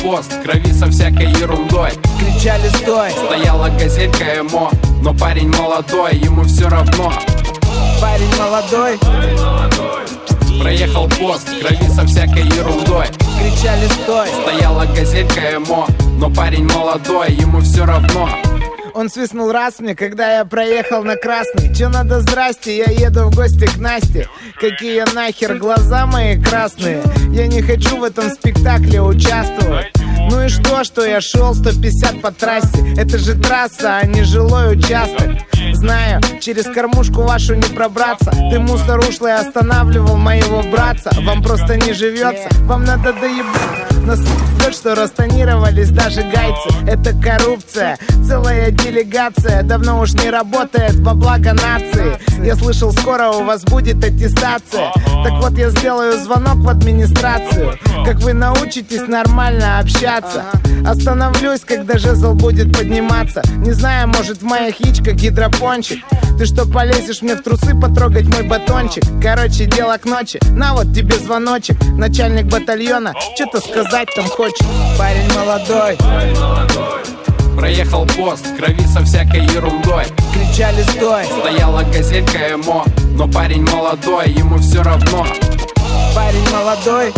пост, крови со всякой ерундой. Кричали стой, стояла газелька эмо, но парень молодой, ему все равно. Парень молодой, проехал пост, крови со всякой ерундой. Кричали стой, стояла газелька эмо, но парень молодой, ему все равно. Он свистнул раз мне, когда я проехал на красный. Че надо, здрасте, я еду в гости к Насте. Какие нахер глаза мои красные. Я не хочу в этом спектакле участвовать. Ну и что я шел 150 по трассе. Это же трасса, а не жилой участок. Знаю, через кормушку вашу не пробраться. Ты, мусор ушлый, останавливал моего братца. Вам просто не живется, вам надо доебать. Нас тот, что растонировались даже гайцы. Это коррупция, целая делегация. Давно уж не работает во благо нации. Я слышал, скоро у вас будет аттестация. Так вот я сделаю звонок в администрацию. Как вы научитесь нормально общаться. Остановлюсь, когда жезл будет подниматься. Не знаю, может в моих яичках гидропончик. Ты что, полезешь мне в трусы потрогать мой батончик? Короче, дело к ночи, на вот тебе звоночек. Начальник батальона, что-то сказать там хочет. Парень молодой, проехал пост, крови со всякой ерундой. Кричали стой, стояла газелька эмо, но парень молодой, ему все равно. Парень молодой,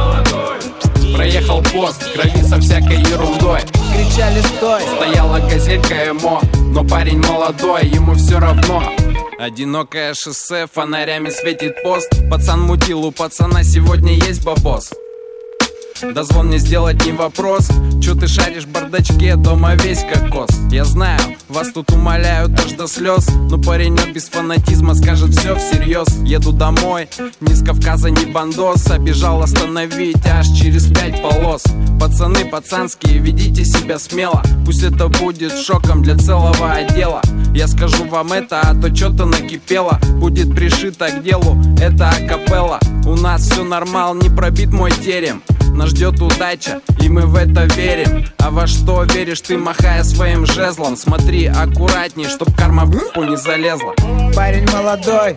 проехал пост, крови со всякой ерундой. Кричали стой, стояла газелька эмо, но парень молодой, ему все равно. Одинокое шоссе, фонарями светит пост. Пацан мутил, у пацана сегодня есть бабос. Дозвон мне сделать не вопрос. Чё ты шаришь в бардачке, дома весь кокос. Я знаю, вас тут умоляют аж до слез, но паренек без фанатизма скажет все всерьез. Еду домой, ни с Кавказа, ни бандос. Обежал остановить аж через 5 полос. Пацаны пацанские, ведите себя смело. Пусть это будет шоком для целого отдела. Я скажу вам это, а то что-то накипело. Будет пришито к делу, это акапелла. У нас все нормал, не пробит мой терем. Нас ждет удача, и мы в это верим. А во что веришь ты, махая своим жезлом? Смотри аккуратней, чтоб карма в уху не залезла. Парень молодой,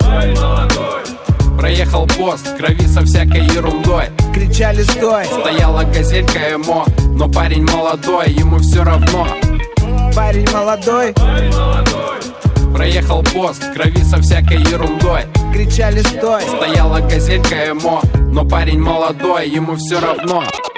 проехал пост, крови со всякой ерундой. Кричали стой, стояла газелька эмо, но парень молодой, ему все равно. Парень молодой, проехал пост, крови со всякой ерундой. Кричали стой, стояла газелька эмо, но парень молодой, ему все равно.